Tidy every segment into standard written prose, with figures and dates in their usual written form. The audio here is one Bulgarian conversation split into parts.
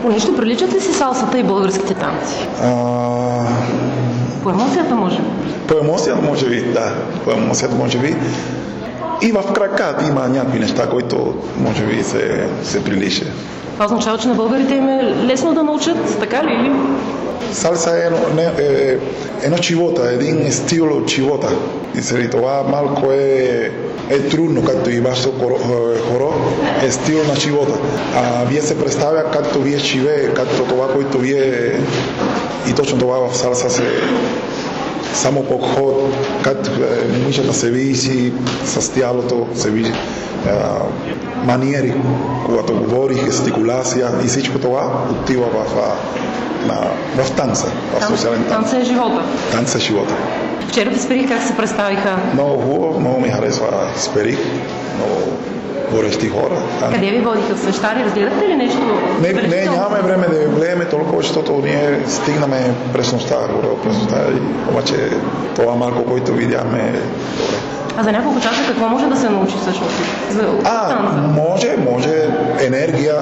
По нещо приличат ли си салсата и българските танци? По емоцията може би? По емоцията може би, да. По емоцията може би. И в краката има някакви неща, които може би се прилича. Това означава, че на българите им е лесно да научат, така ли? Или? Салса е едно живота, един стил от живота. И заради това малко е трудно, както и вашето хоро, е стил на живота. Вие се представя както вие живее, както това, което вие и точно това в салса се само подход, както момичета се вижи с тялото, се вижи маниери, когато говори, гестикулация и всичко това отива в танца, в социален танц. Танца е живота. Танца е живота. Вчера в Исперих как се представиха? Много хубаво, много ми харесва Исперих, много горещи хора. Къде ви водиха? В Свещари? Разгледахте ли нещо? Не, нямаме време да гледаме толкова, защото ние стигнаме през нощта, обаче това малко, което видяме е добре. А за няколко часа какво може да се научи всъщност? Може енергия,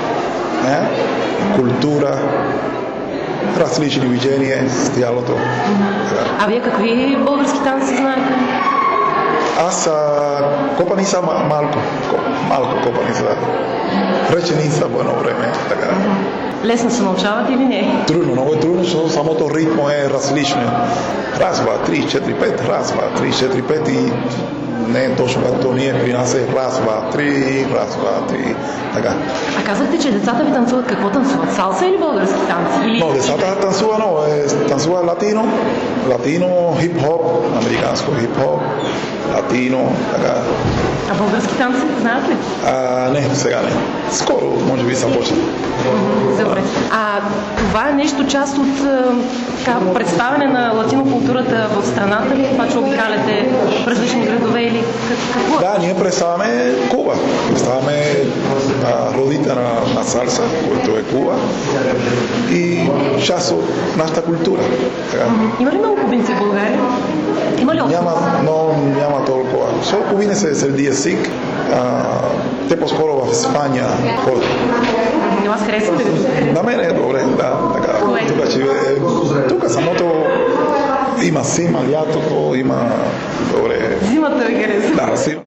култура, различни виждания с тялото. А вие какви български танци знаете? Аз копаница малко копаница. Реченица по едно време. Така. Лесно се научават или не? Трудно, много е трудно, защото самото ритмо е различно. Раз, два, 3, 4, 5, раз, два, 3, 4, 5 и не е точно както ние при нас е раз, два, 3, раз, два, 3, така. А казахте, че децата ви танцуват. Какво танцуват? Салса или български танци? Но децата танцува латино, хип-хоп, американско хип-хоп, латино, така. А български танци знаят ли? Не, сега не. Скоро, може би, започна. Добре. Това е нещо част от представяне на латинокултурата в страната ли? Това, че обикаляте в различни градове или какво? Да, ние представяме Куба. Представяме родите на салса, което е Куба. И част от нашата култура. Има ли много кубинци в България? Има ли няма толкова. Защото кубини се среди език. Те по-скоро в Испания ходят. Но аз харесвате ли? На мен е добре, да. Тук самото има зима, лятото, има добре. Зимата ви харесва? Да, зима.